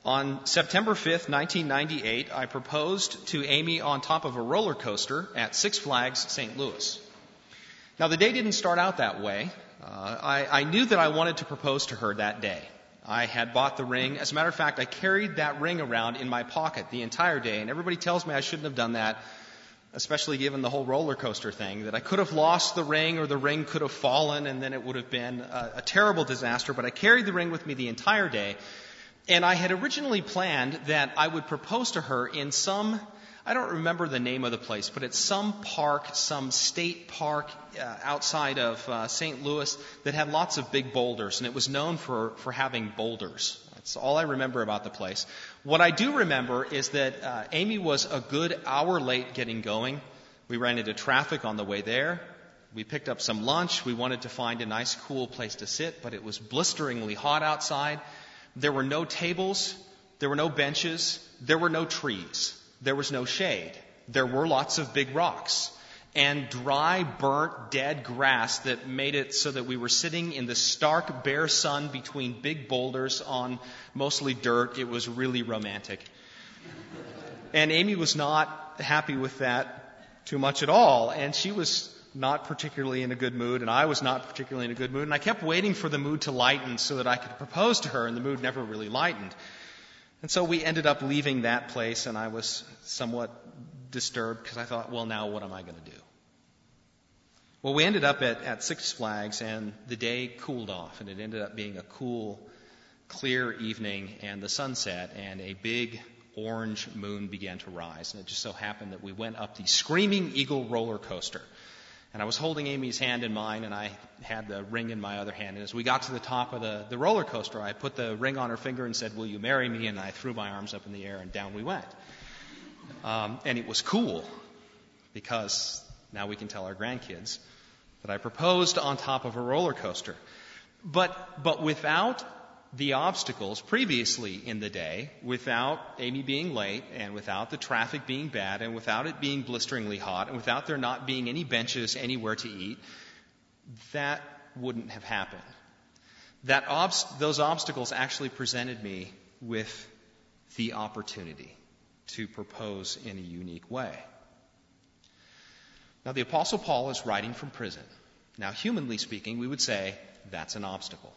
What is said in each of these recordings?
On September 5th, 1998, I proposed to Amy on top of a roller coaster at Six Flags St. Louis. Now, the day didn't start out that way. I knew that I wanted to propose to her that day. I had bought the ring. As a matter of fact, I carried that ring around in my pocket the entire day, and everybody tells me I shouldn't have done that, especially given the whole roller coaster thing, that I could have lost the ring or the ring could have fallen and then it would have been a terrible disaster. But I carried the ring with me the entire day, and I had originally planned that I would propose to her in some, I don't remember the name of the place, but it's some park, some state park outside of St. Louis that had lots of big boulders, and it was known for having boulders. That's all I remember about the place. What I do remember is that Amy was a good hour late getting going. We ran into traffic on the way there. We picked up some lunch. We wanted to find a nice, cool place to sit, but it was blisteringly hot outside. There were no tables. There were no benches. There were no trees. There was no shade. There were lots of big rocks and dry, burnt, dead grass that made it so that we were sitting in the stark, bare sun between big boulders on mostly dirt. It was really romantic. And Amy was not happy with that too much at all, and she was not particularly in a good mood, and I was not particularly in a good mood, and I kept waiting for the mood to lighten so that I could propose to her, and the mood never really lightened. And so we ended up leaving that place, and I was somewhat disturbed because I thought, well, now what am I going to do? Well, we ended up at Six Flags, and the day cooled off, and it ended up being a cool, clear evening, and the sun set, and a big orange moon began to rise. And it just so happened that we went up the Screaming Eagle roller coaster. And I was holding Amy's hand in mine, and I had the ring in my other hand. And as we got to the top of the roller coaster, I put the ring on her finger and said, "Will you marry me?" And I threw my arms up in the air, and down we went. And it was cool, because now we can tell our grandkids that I proposed on top of a roller coaster. But without the obstacles previously in the day, without Amy being late, and without the traffic being bad, and without it being blisteringly hot, and without there not being any benches anywhere to eat, that wouldn't have happened. Those obstacles actually presented me with the opportunity to propose in a unique way. Now, the Apostle Paul is writing from prison. Now, humanly speaking, we would say that's an obstacle.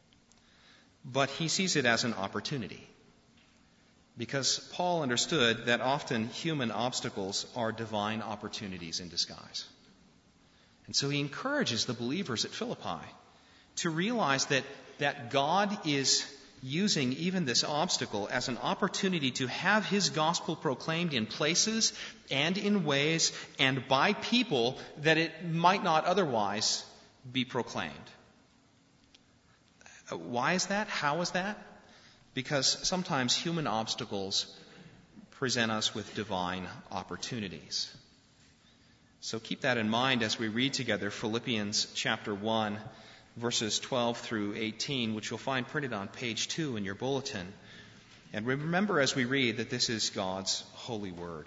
But he sees it as an opportunity, because Paul understood that often human obstacles are divine opportunities in disguise. And so he encourages the believers at Philippi to realize that God is using even this obstacle as an opportunity to have his gospel proclaimed in places and in ways and by people that it might not otherwise be proclaimed. Why is that? How is that? Because sometimes human obstacles present us with divine opportunities. So keep that in mind as we read together Philippians chapter 1, verses 12 through 18, which you'll find printed on page 2 in your bulletin. And remember as we read that this is God's holy word.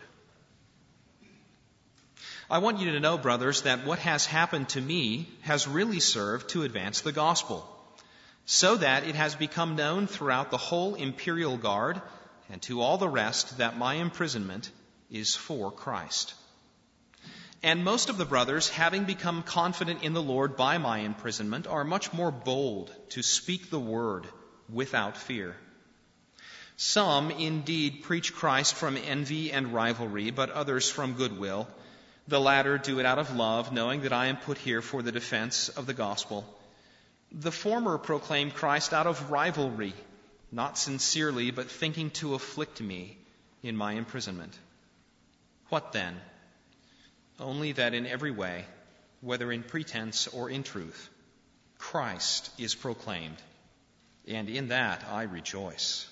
I want you to know, brothers, that what has happened to me has really served to advance the gospel, so that it has become known throughout the whole imperial guard and to all the rest that my imprisonment is for Christ. And most of the brothers, having become confident in the Lord by my imprisonment, are much more bold to speak the word without fear. Some indeed preach Christ from envy and rivalry, but others from goodwill. The latter do it out of love, knowing that I am put here for the defense of the gospel. The former proclaim Christ out of rivalry, not sincerely, but thinking to afflict me in my imprisonment. What then? Only that in every way, whether in pretense or in truth, Christ is proclaimed, and in that I rejoice.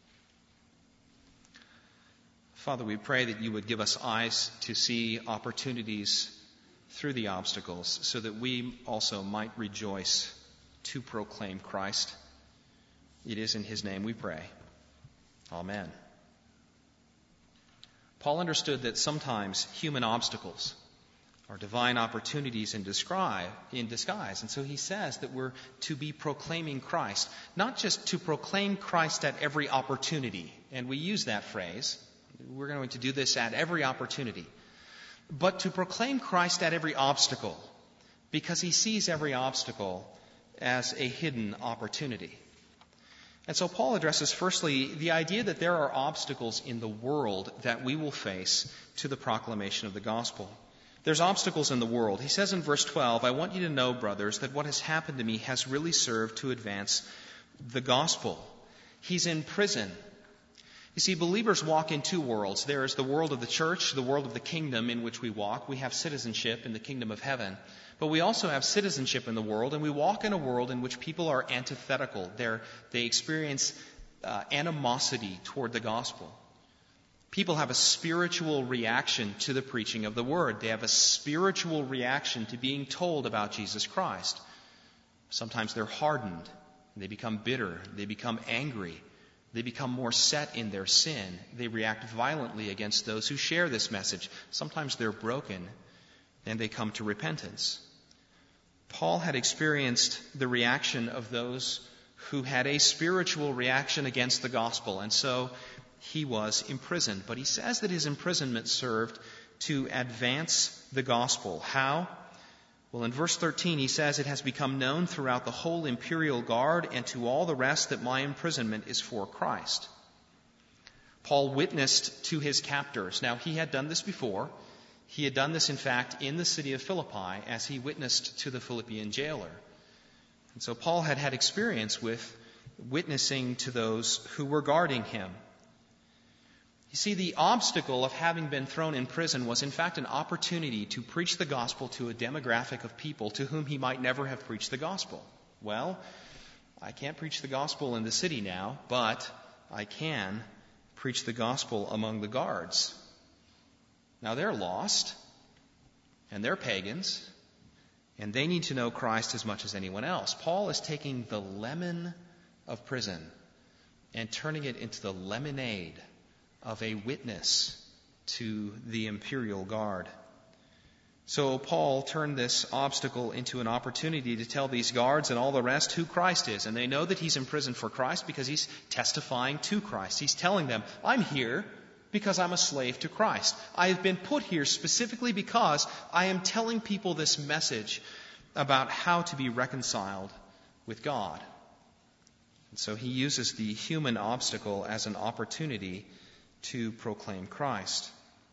Father, we pray that you would give us eyes to see opportunities through the obstacles, so that we also might rejoice to proclaim Christ. It is in his name we pray. Amen. Paul understood that sometimes human obstacles are divine opportunities in disguise. And so he says that we're to be proclaiming Christ, not just to proclaim Christ at every opportunity. And we use that phrase. We're going to do this at every opportunity. But to proclaim Christ at every obstacle, because he sees every obstacle as a hidden opportunity. And so Paul addresses, firstly, the idea that there are obstacles in the world that we will face to the proclamation of the gospel. There's obstacles in the world. He says in verse 12, I want you to know, brothers, that what has happened to me has really served to advance the gospel. He's in prison. You see, believers walk in two worlds. There is the world of the church, the world of the kingdom in which we walk. We have citizenship in the kingdom of heaven. But we also have citizenship in the world, and we walk in a world in which people are antithetical. They experience animosity toward the gospel. People have a spiritual reaction to the preaching of the word. They have a spiritual reaction to being told about Jesus Christ. Sometimes they're hardened. They become bitter. They become angry. They become more set in their sin. They react violently against those who share this message. Sometimes they're broken, and they come to repentance. Paul had experienced the reaction of those who had a spiritual reaction against the gospel, and so he was imprisoned. But he says that his imprisonment served to advance the gospel. How? Well, in verse 13, he says, it has become known throughout the whole imperial guard and to all the rest that my imprisonment is for Christ. Paul witnessed to his captors. Now, he had done this before. He had done this, in fact, in the city of Philippi as he witnessed to the Philippian jailer. And so Paul had had experience with witnessing to those who were guarding him. You see, the obstacle of having been thrown in prison was in fact an opportunity to preach the gospel to a demographic of people to whom he might never have preached the gospel. Well, I can't preach the gospel in the city now, but I can preach the gospel among the guards. Now they're lost, and they're pagans, and they need to know Christ as much as anyone else. Paul is taking the lemon of prison and turning it into the lemonade of a witness to the imperial guard. So Paul turned this obstacle into an opportunity to tell these guards and all the rest who Christ is. And they know that he's in prison for Christ because he's testifying to Christ. He's telling them, I'm here because I'm a slave to Christ. I have been put here specifically because I am telling people this message about how to be reconciled with God. And so he uses the human obstacle as an opportunity to proclaim Christ.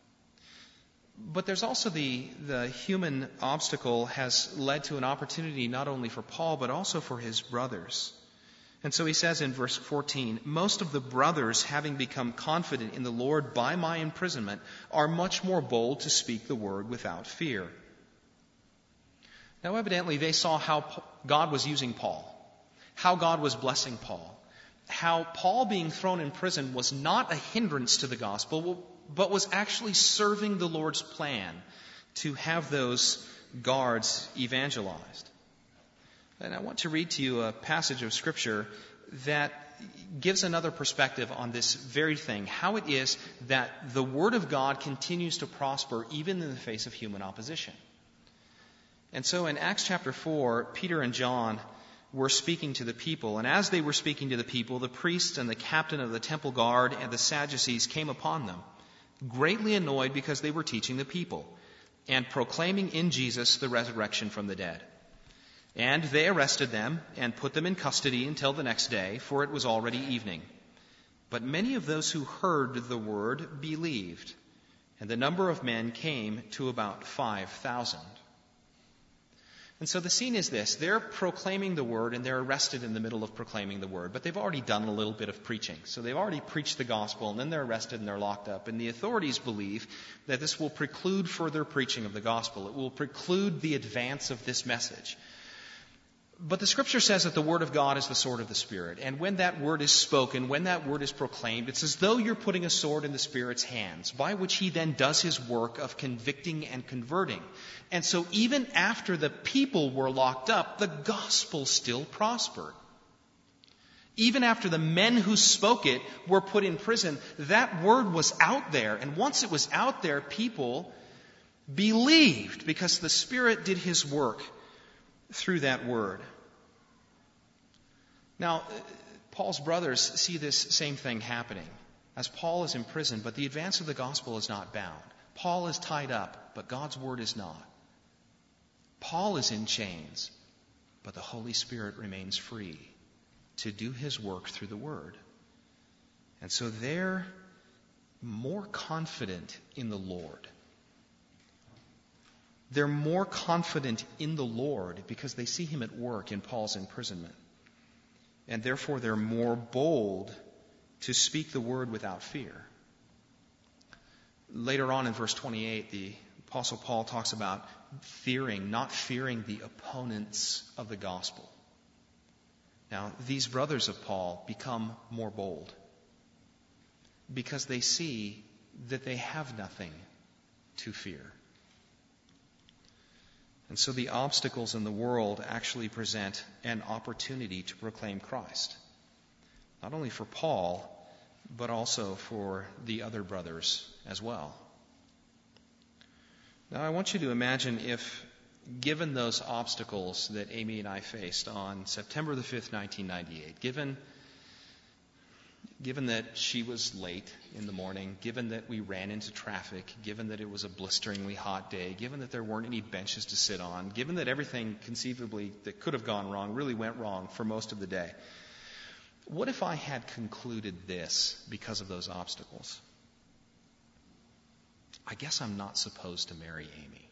But there's also the human obstacle has led to an opportunity not only for Paul, but also for his brothers. And so he says in verse 14, most of the brothers, having become confident in the Lord by my imprisonment, are much more bold to speak the word without fear. Now evidently they saw how God was using Paul, how God was blessing Paul, how Paul being thrown in prison was not a hindrance to the gospel, but was actually serving the Lord's plan to have those guards evangelized. And I want to read to you a passage of Scripture that gives another perspective on this very thing, how it is that the Word of God continues to prosper even in the face of human opposition. And so in Acts chapter 4, Peter and John were speaking to the people. And as they were speaking to the people, the priests and the captain of the temple guard and the Sadducees came upon them, greatly annoyed because they were teaching the people and proclaiming in Jesus the resurrection from the dead. And they arrested them and put them in custody until the next day, for it was already evening. But many of those who heard the word believed, and the number of men came to about 5,000. And so the scene is this. They're proclaiming the word, and they're arrested in the middle of proclaiming the word. But they've already done a little bit of preaching. So they've already preached the gospel, and then they're arrested and they're locked up. And the authorities believe that this will preclude further preaching of the gospel. It will preclude the advance of this message. But the Scripture says that the Word of God is the sword of the Spirit. And when that word is spoken, when that word is proclaimed, it's as though you're putting a sword in the Spirit's hands, by which he then does his work of convicting and converting. And so even after the people were locked up, the gospel still prospered. Even after the men who spoke it were put in prison, that word was out there. And once it was out there, people believed because the Spirit did his work through that word. Now, Paul's brothers see this same thing happening as Paul is in prison, but the advance of the gospel is not bound. Paul is tied up, but God's word is not. Paul is in chains, but the Holy Spirit remains free to do his work through the word. And so they're more confident in the Lord. They're more confident in the Lord because they see him at work in Paul's imprisonment. And therefore they're more bold to speak the word without fear. Later on in verse 28, the Apostle Paul talks about not fearing the opponents of the gospel. Now, these brothers of Paul become more bold because they see that they have nothing to fear. And so the obstacles in the world actually present an opportunity to proclaim Christ. Not only for Paul, but also for the other brothers as well. Now I want you to imagine if, given those obstacles that Amy and I faced on September the 5th, 1998, given that she was late in the morning, given that we ran into traffic, given that it was a blisteringly hot day, given that there weren't any benches to sit on, given that everything conceivably that could have gone wrong really went wrong for most of the day, what if I had concluded this because of those obstacles? I guess I'm not supposed to marry Amy.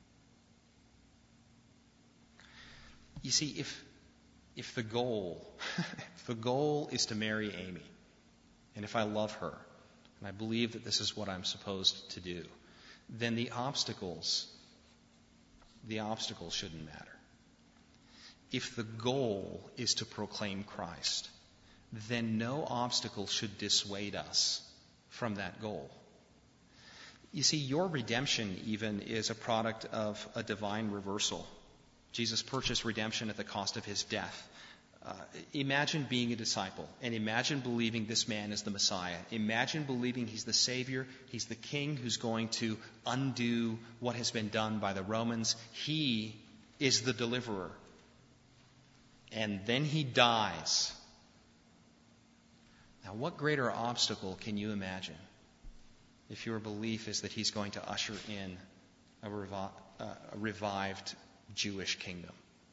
You see, if the goal is to marry Amy, and if I love her, and I believe that this is what I'm supposed to do, then the obstacles shouldn't matter. If the goal is to proclaim Christ, then no obstacle should dissuade us from that goal. You see, your redemption even is a product of a divine reversal. Jesus purchased redemption at the cost of his death. Imagine being a disciple and imagine believing this man is the Messiah. Imagine believing he's the Savior, he's the King who's going to undo what has been done by the Romans. He is the deliverer. And then he dies. Now, what greater obstacle can you imagine if your belief is that he's going to usher in a revived Jewish kingdom?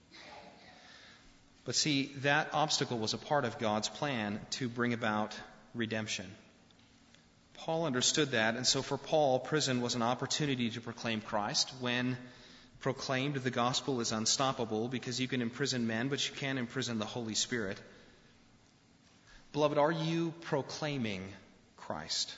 But see, that obstacle was a part of God's plan to bring about redemption. Paul understood that, and so for Paul, prison was an opportunity to proclaim Christ. When proclaimed, the gospel is unstoppable because you can imprison men, but you can't imprison the Holy Spirit. Beloved, are you proclaiming Christ?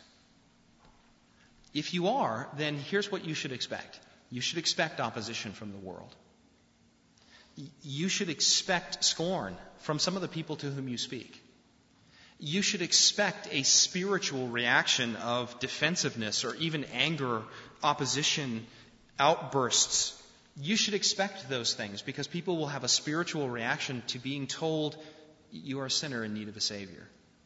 If you are, then here's what you should expect. You should expect opposition from the world. You should expect scorn from some of the people to whom you speak. You should expect a spiritual reaction of defensiveness or even anger, opposition, outbursts. You should expect those things because people will have a spiritual reaction to being told you are a sinner in need of a Savior.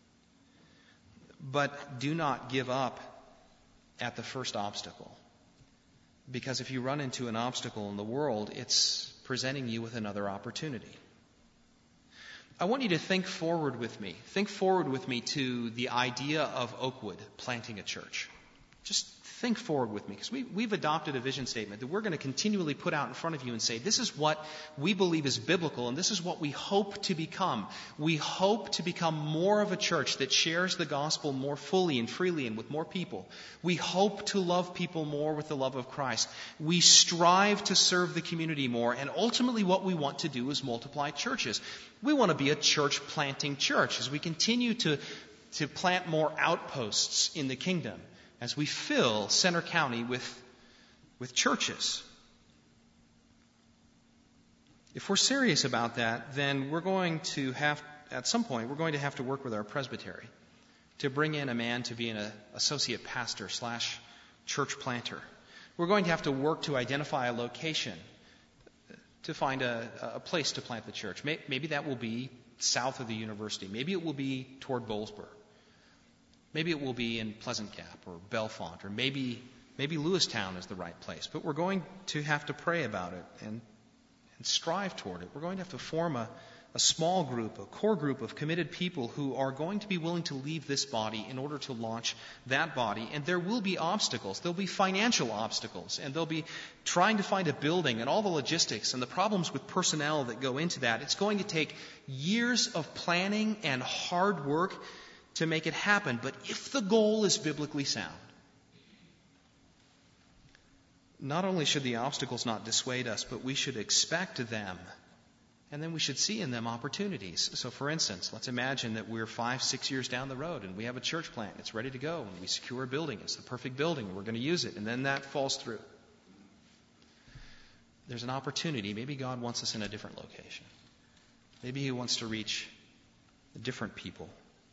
But do not give up at the first obstacle. Because if you run into an obstacle in the world, it's presenting you with another opportunity. I want you to think forward with me. Think forward with me to the idea of Oakwood planting a church. Just think forward with me, because we've adopted a vision statement that we're going to continually put out in front of you and say, this is what we believe is biblical, and this is what we hope to become. We hope to become more of a church that shares the gospel more fully and freely and with more people. We hope to love people more with the love of Christ. We strive to serve the community more, and ultimately what we want to do is multiply churches. We want to be a church planting church as we continue to plant more outposts in the kingdom, as we fill Center County with churches. If we're serious about that, then we're going to have, at some point, we're going to have to work with our presbytery to bring in a man to be an associate pastor / church planter. We're going to have to work to identify a location to find a place to plant the church. Maybe that will be south of the university. Maybe it will be toward Bowlesboro. Maybe it will be in Pleasant Gap or Bellefonte, or maybe maybe Lewistown is the right place. But we're going to have to pray about it and strive toward it. We're going to have to form a small group, a core group of committed people who are going to be willing to leave this body in order to launch that body. And there will be obstacles. There'll be financial obstacles. And they'll be trying to find a building and all the logistics and the problems with personnel that go into that. It's going to take years of planning and hard work to make it happen. But if the goal is biblically sound, not only should the obstacles not dissuade us, but we should expect them. And then we should see in them opportunities. So for instance, let's imagine that we're 5-6 years down the road and we have a church plant. It's ready to go and we secure a building. It's the perfect building. We're going to use it. And then that falls through. There's an opportunity. Maybe God wants us in a different location. Maybe He wants to reach different people.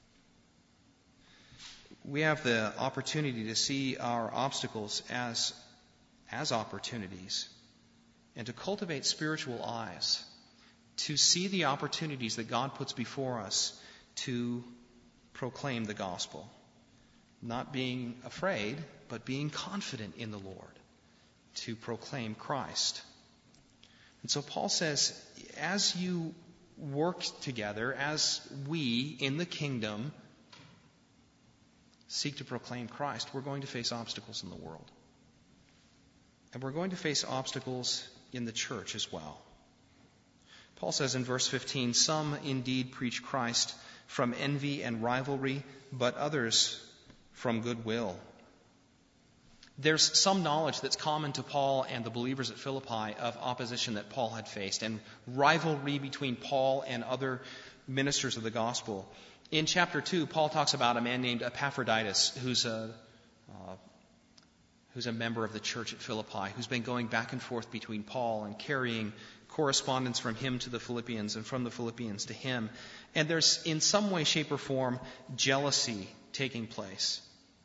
We have the opportunity to see our obstacles as opportunities and to cultivate spiritual eyes, to see the opportunities that God puts before us to proclaim the gospel. Not being afraid, but being confident in the Lord to proclaim Christ. And so Paul says, as you work together, as we in the kingdom seek to proclaim Christ, we're going to face obstacles in the world. And we're going to face obstacles in the church as well. Paul says in verse 15, some indeed preach Christ from envy and rivalry, but others from goodwill. There's some knowledge that's common to Paul and the believers at Philippi of opposition that Paul had faced and rivalry between Paul and other ministers of the gospel. In chapter 2, Paul talks about a man named Epaphroditus who's a member of the church at Philippi, who's been going back and forth between Paul and carrying correspondence from him to the Philippians and from the Philippians to him. And there's, in some way, shape, or form, jealousy taking place.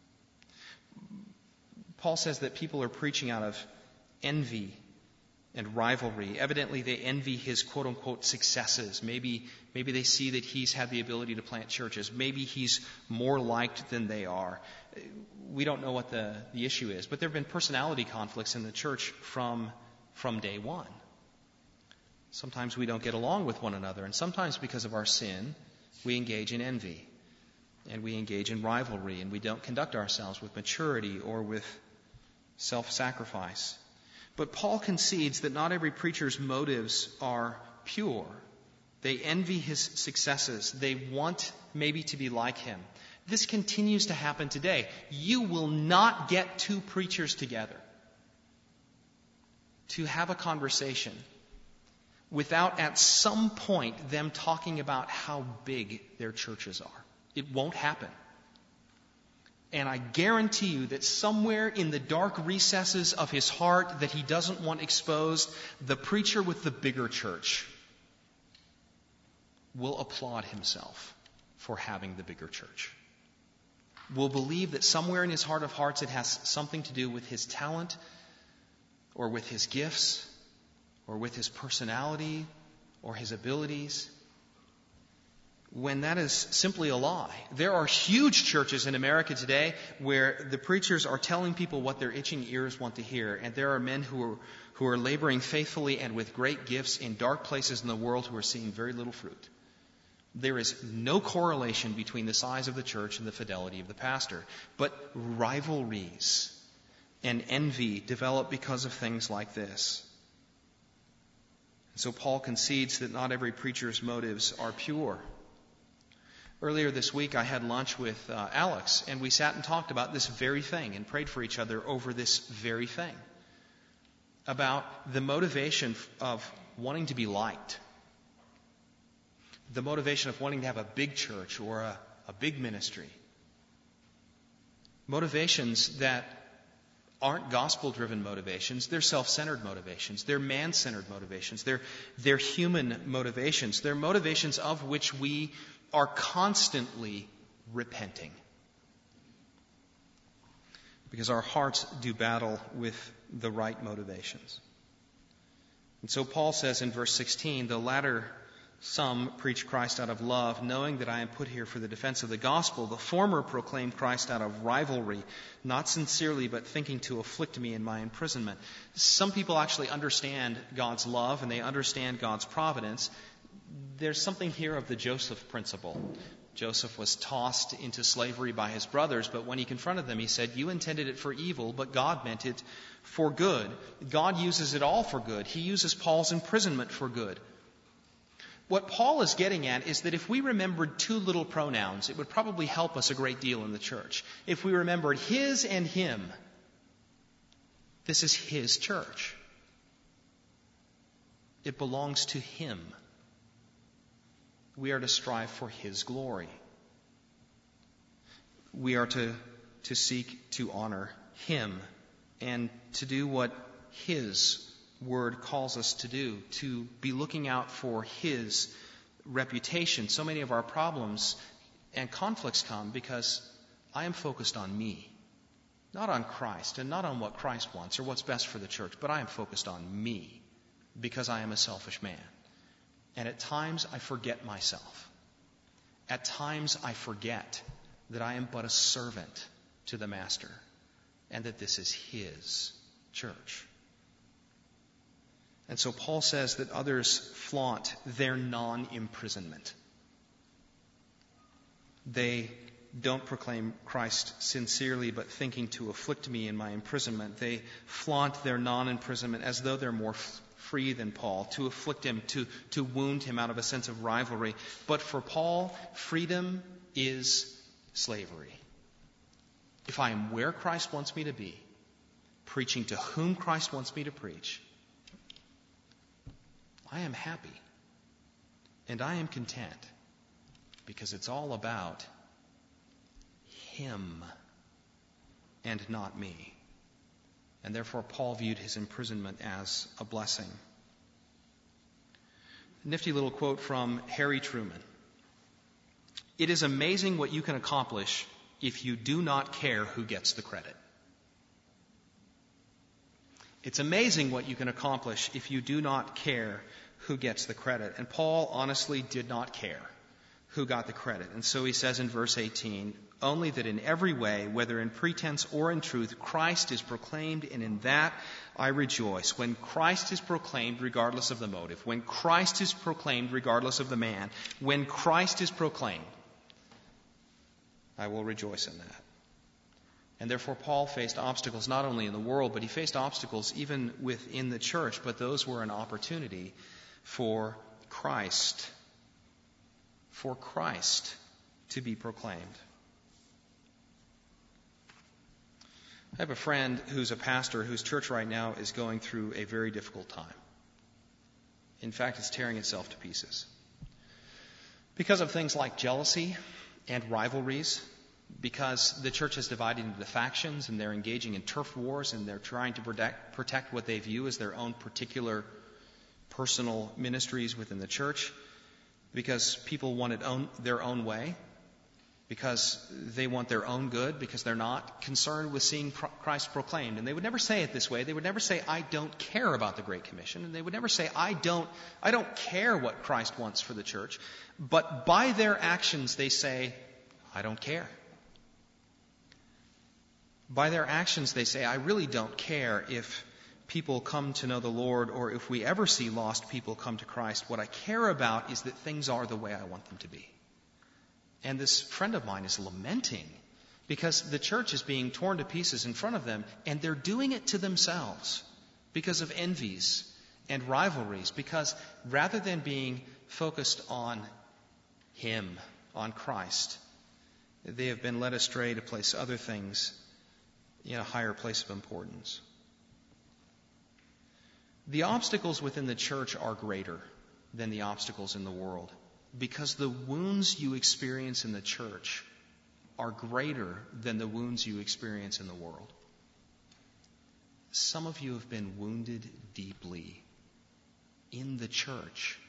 Paul says that people are preaching out of envy and rivalry. Evidently, they envy his quote-unquote successes. Maybe they see that he's had the ability to plant churches. Maybe he's more liked than they are. We don't know what the issue is, but there have been personality conflicts in the church from day one. Sometimes we don't get along with one another, and sometimes because of our sin, we engage in envy, and we engage in rivalry, and we don't conduct ourselves with maturity or with self-sacrifice. But Paul concedes that not every preacher's motives are pure. They envy his successes. They want maybe to be like him. This continues to happen today. You will not get two preachers together to have a conversation without at some point them talking about how big their churches are. It won't happen. And I guarantee you that somewhere in the dark recesses of his heart that he doesn't want exposed, the preacher with the bigger church will applaud himself for having the bigger church. Will believe that somewhere in his heart of hearts it has something to do with his talent or with his gifts or with his personality or his abilities, when that is simply a lie. There are huge churches in America today where the preachers are telling people what their itching ears want to hear, and there are men who are laboring faithfully and with great gifts in dark places in the world who are seeing very little fruit. There is no correlation between the size of the church and the fidelity of the pastor, but rivalries and envy develop because of things like this. And so Paul concedes that not every preacher's motives are pure. Earlier this week, I had lunch with Alex, and we sat and talked about this very thing and prayed for each other over this very thing, about the motivation of wanting to be liked, the motivation of wanting to have a big church or a big ministry, motivations that aren't gospel-driven motivations. They're self-centered motivations. They're man-centered motivations. They're human motivations. They're motivations of which we are constantly repenting, because our hearts do battle with the right motivations. And so Paul says in verse 16, the latter Some preach Christ out of love, knowing that I am put here for the defense of the gospel. The former proclaim Christ out of rivalry, not sincerely, but thinking to afflict me in my imprisonment. Some people actually understand God's love and they understand God's providence. There's something here of the Joseph principle. Joseph was tossed into slavery by his brothers, but when he confronted them, he said, "You intended it for evil, but God meant it for good." God uses it all for good. He uses Paul's imprisonment for good. What Paul is getting at is that if we remembered two little pronouns, it would probably help us a great deal in the church. If we remembered his and him, this is his church. It belongs to him. We are to strive for his glory. We are to seek to honor him and to do what his word calls us to do, to be looking out for his reputation. So many of our problems and conflicts come because I am focused on me, not on Christ and not on what Christ wants or what's best for the church, but I am focused on me because I am a selfish man. And at times I forget myself. At times I forget that I am but a servant to the Master and that this is his church. And so Paul says that others flaunt their non-imprisonment. They don't proclaim Christ sincerely, but thinking to afflict me in my imprisonment. They flaunt their non-imprisonment as though they're more free than Paul, to afflict him, to wound him out of a sense of rivalry. But for Paul, freedom is slavery. If I am where Christ wants me to be, preaching to whom Christ wants me to preach, I am happy and I am content because it's all about him and not me. And therefore Paul viewed his imprisonment as a blessing. A nifty little quote from Harry Truman. "It is amazing what you can accomplish if you do not care who gets the credit." It's amazing what you can accomplish if you do not care who gets the credit. And Paul honestly did not care who got the credit. And so he says in verse 18, "Only that in every way, whether in pretense or in truth, Christ is proclaimed, and in that I rejoice." When Christ is proclaimed, regardless of the motive, when Christ is proclaimed, regardless of the man, when Christ is proclaimed, I will rejoice in that. And therefore Paul faced obstacles not only in the world, but he faced obstacles even within the church, but those were an opportunity for Christ to be proclaimed. I have a friend who's a pastor whose church right now is going through a very difficult time. In fact, it's tearing itself to pieces. Because of things like jealousy and rivalries, because the church has divided into factions and they're engaging in turf wars and they're trying to protect what they view as their own particular personal ministries within the church, because people want it their own way, because they want their own good, because they're not concerned with seeing Christ proclaimed. And they would never say it this way. They would never say, "I don't care about the Great Commission." And they would never say, I don't care what Christ wants for the church. But by their actions, they say, "I don't care." By their actions, they say, "I really don't care if people come to know the Lord or if we ever see lost people come to Christ. What I care about is that things are the way I want them to be." And this friend of mine is lamenting because the church is being torn to pieces in front of them, and they're doing it to themselves because of envies and rivalries, because rather than being focused on him, on Christ, they have been led astray to place other things in a higher place of importance. The obstacles within the church are greater than the obstacles in the world, because the wounds you experience in the church are greater than the wounds you experience in the world. Some of you have been wounded deeply in the church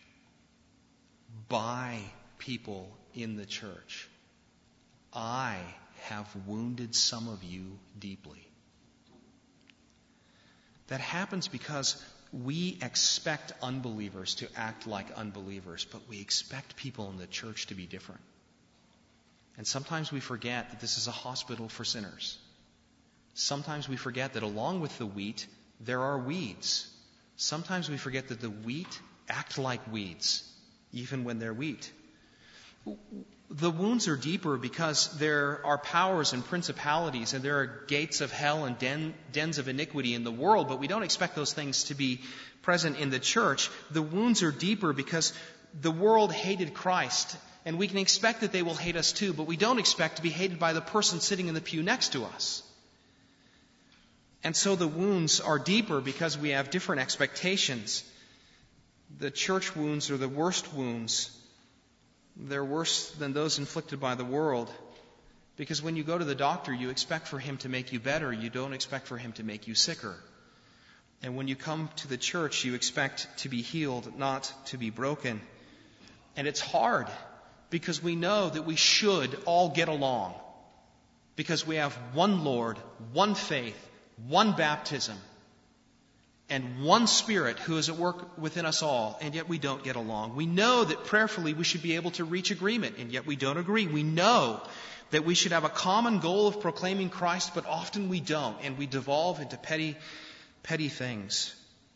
by people in the church. I have wounded some of you deeply. That happens because we expect unbelievers to act like unbelievers, but we expect people in the church to be different. And sometimes we forget that this is a hospital for sinners. Sometimes we forget that along with the wheat, there are weeds. Sometimes we forget that the wheat act like weeds, even when they're wheat. The wounds are deeper because there are powers and principalities, and there are gates of hell and dens of iniquity in the world, but we don't expect those things to be present in the church. The wounds are deeper because the world hated Christ, and we can expect that they will hate us too, but we don't expect to be hated by the person sitting in the pew next to us. And so the wounds are deeper because we have different expectations. The church wounds are the worst wounds. They're worse than those inflicted by the world. Because when you go to the doctor, you expect for him to make you better. You don't expect for him to make you sicker. And when you come to the church, you expect to be healed, not to be broken. And it's hard because we know that we should all get along. Because we have one Lord, one faith, one baptism, and one Spirit who is at work within us all, and yet we don't get along. We know that prayerfully we should be able to reach agreement, and yet we don't agree. We know that we should have a common goal of proclaiming Christ, but often we don't, and we devolve into petty things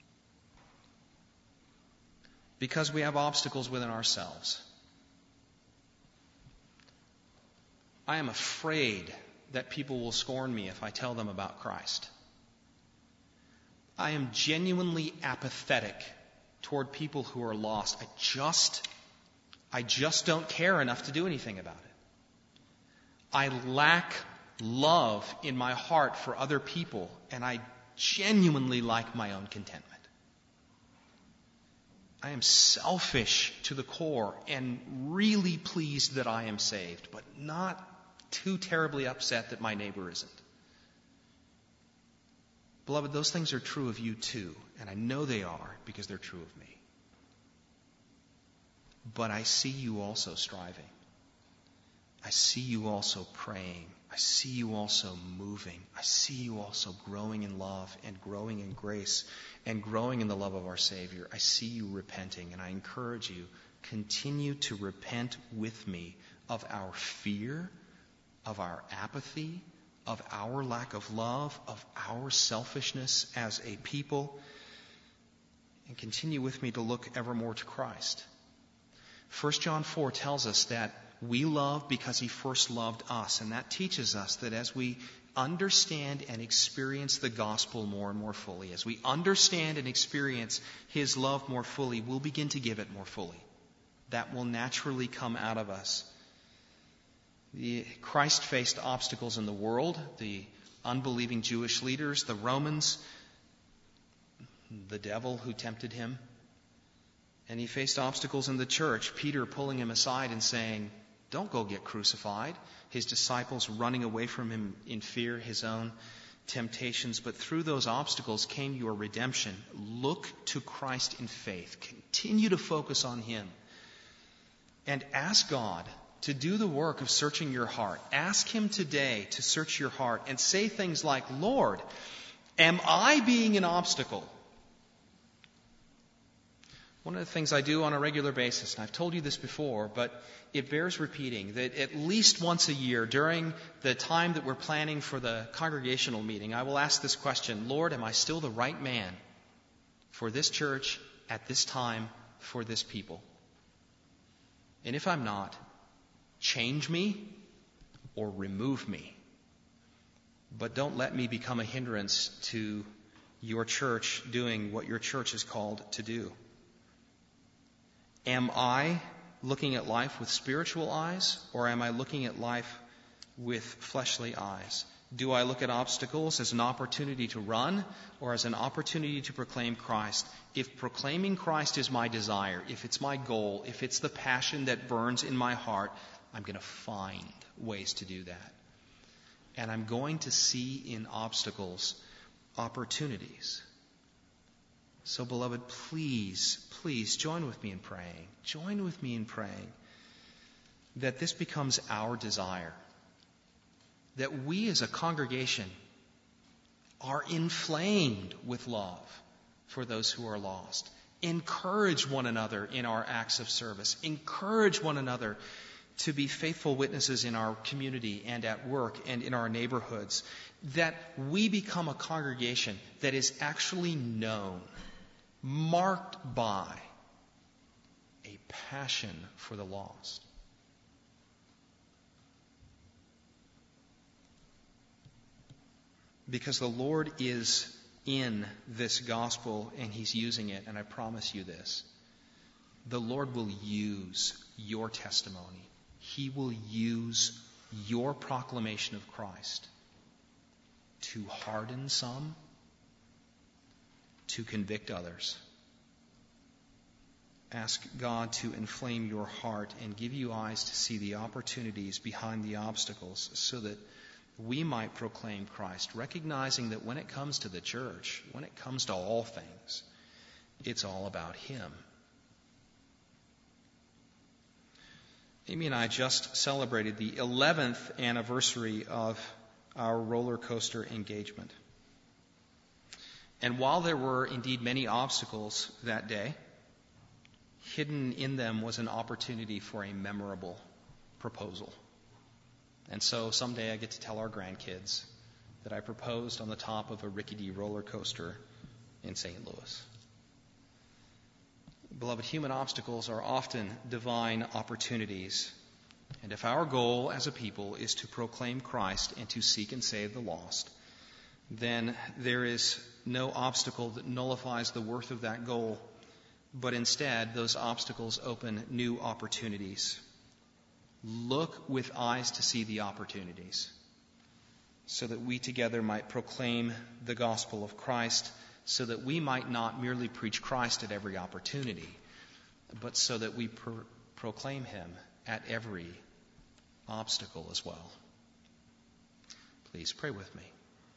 because we have obstacles within ourselves. I am afraid that people will scorn me if I tell them about Christ. I am genuinely apathetic toward people who are lost. I just don't care enough to do anything about it. I lack love in my heart for other people, and I genuinely like my own contentment. I am selfish to the core and really pleased that I am saved, but not too terribly upset that my neighbor isn't. Beloved, those things are true of you too, and I know they are because they're true of me. But I see you also striving. I see you also praying. I see you also moving. I see you also growing in love and growing in grace and growing in the love of our Savior. I see you repenting, and I encourage you, continue to repent with me of our fear, of our apathy, of our lack of love, of our selfishness as a people, and continue with me to look ever more to Christ. 1 John 4 tells us that we love because He first loved us, and that teaches us that as we understand and experience the gospel more and more fully, as we understand and experience His love more fully, we'll begin to give it more fully. That will naturally come out of us. Christ faced obstacles in the world, the unbelieving Jewish leaders, the Romans, the devil who tempted Him. And He faced obstacles in the church, Peter pulling Him aside and saying, "Don't go get crucified." His disciples running away from Him in fear, His own temptations. But through those obstacles came your redemption. Look to Christ in faith. Continue to focus on Him. And ask God to do the work of searching your heart. Ask Him today to search your heart and say things like, "Lord, am I being an obstacle?" One of the things I do on a regular basis, and I've told you this before, but it bears repeating, that at least once a year during the time that we're planning for the congregational meeting, I will ask this question: "Lord, am I still the right man for this church at this time for this people? And if I'm not, change me or remove me. But don't let me become a hindrance to your church doing what your church is called to do." Am I looking at life with spiritual eyes, or am I looking at life with fleshly eyes? Do I look at obstacles as an opportunity to run or as an opportunity to proclaim Christ? If proclaiming Christ is my desire, if it's my goal, if it's the passion that burns in my heart, I'm going to find ways to do that. And I'm going to see in obstacles opportunities. So, beloved, please join with me in praying. Join with me in praying that this becomes our desire. That we as a congregation are inflamed with love for those who are lost. Encourage one another in our acts of service. Encourage one another to be faithful witnesses in our community and at work and in our neighborhoods. That we become a congregation that is actually known, marked by a passion for the lost. Because the Lord is in this gospel and He's using it, and I promise you this, the Lord will use your testimony. He will use your proclamation of Christ to harden some, to convict others. Ask God to inflame your heart and give you eyes to see the opportunities behind the obstacles so that we might proclaim Christ, recognizing that when it comes to the church, when it comes to all things, it's all about Him. Amy and I just celebrated the 11th anniversary of our roller coaster engagement. And while there were indeed many obstacles that day, hidden in them was an opportunity for a memorable proposal. And so someday I get to tell our grandkids that I proposed on the top of a rickety roller coaster in St. Louis. Beloved, human obstacles are often divine opportunities. And if our goal as a people is to proclaim Christ and to seek and save the lost, then there is no obstacle that nullifies the worth of that goal, but instead those obstacles open new opportunities. Look with eyes to see the opportunities, so that we together might proclaim the gospel of Christ, so that we might not merely preach Christ at every opportunity, but so that we proclaim Him at every obstacle as well. Please pray with me.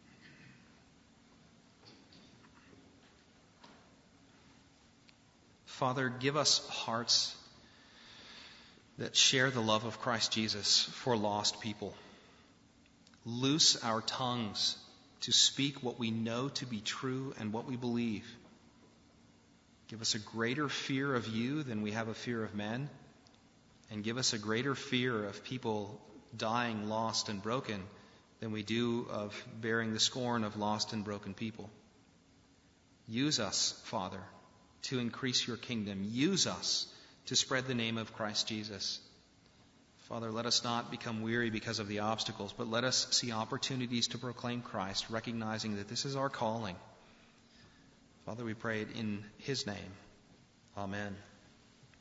Father, give us hearts that share the love of Christ Jesus for lost people. Loose our tongues to speak what we know to be true and what we believe. Give us a greater fear of you than we have a fear of men, and give us a greater fear of people dying lost and broken than we do of bearing the scorn of lost and broken people. Use us, Father, to increase your kingdom. Use us to spread the name of Christ Jesus. Father, let us not become weary because of the obstacles, but let us see opportunities to proclaim Christ, recognizing that this is our calling. Father, we pray it in His name. Amen.